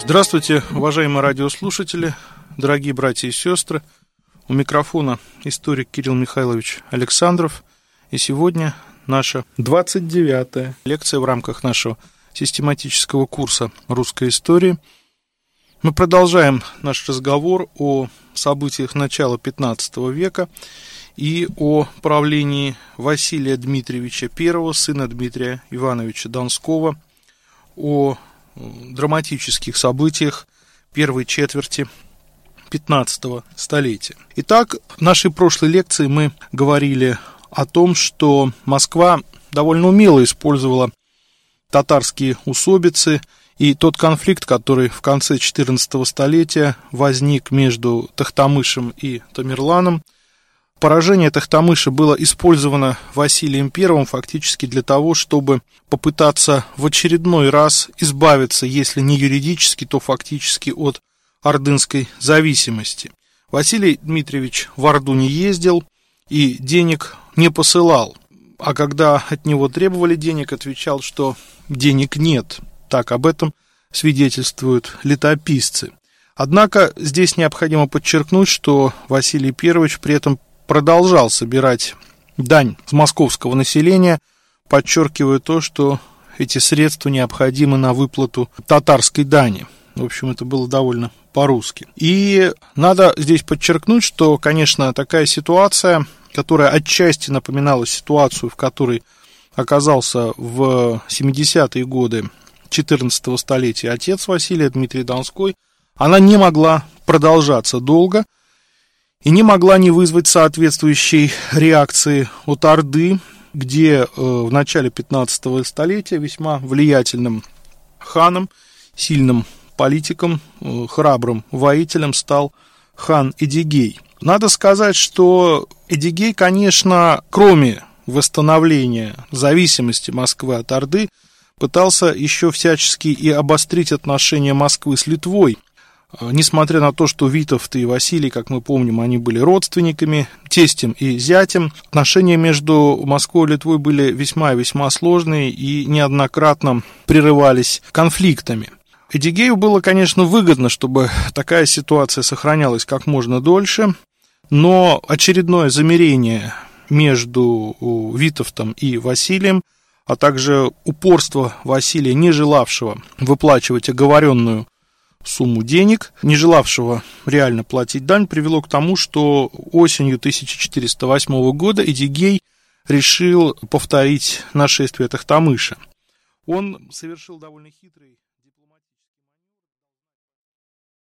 Здравствуйте, уважаемые радиослушатели, дорогие братья и сестры. У микрофона историк Кирилл Михайлович Александров. И сегодня наша 29-я лекция в рамках нашего систематического курса русской истории. Мы продолжаем наш разговор о событиях начала XV века и о правлении Василия Дмитриевича I, сына Дмитрия Ивановича Донского, о драматических событиях первой четверти XV столетия. Итак, в нашей прошлой лекции мы говорили о том, что Москва довольно умело использовала татарские усобицы и тот конфликт, который в конце XIV столетия возник между Тохтамышем и Тамерланом. Поражение Тохтамыша было использовано Василием I фактически для того, чтобы попытаться в очередной раз избавиться, если не юридически, то фактически от ордынской зависимости. Василий Дмитриевич в Орду не ездил и денег не посылал, а когда от него требовали денег, отвечал, что денег нет. Так об этом свидетельствуют летописцы. Однако здесь необходимо подчеркнуть, что Василий I при этом продолжал собирать дань с московского населения, подчеркивая то, что эти средства необходимы на выплату татарской дани. В общем, это было довольно по-русски. И надо здесь подчеркнуть, что, конечно, такая ситуация, которая отчасти напоминала ситуацию, в которой оказался в 70-е годы XIV столетия отец Василия, Дмитрий Донской, она не могла продолжаться долго и не могла не вызвать соответствующей реакции от Орды, где в начале 15 столетия весьма влиятельным ханом, сильным политиком, храбрым воителем стал хан Эдигей. Надо сказать, что Эдигей, конечно, кроме восстановления зависимости Москвы от Орды, пытался еще всячески и обострить отношения Москвы с Литвой. Несмотря на то, что Витовт и Василий, как мы помним, они были родственниками, тестем и зятем, отношения между Москвой и Литвой были весьма и весьма сложные и неоднократно прерывались конфликтами. Эдигею было, конечно, выгодно, чтобы такая ситуация сохранялась как можно дольше, но очередное замирение между Витовтом и Василием, а также упорство Василия, не желавшего выплачивать оговоренную сумму денег, не желавшего реально платить дань, привело к тому, что осенью 1408 года Эдигей решил повторить нашествие Тохтамыша. Он совершил довольно хитрый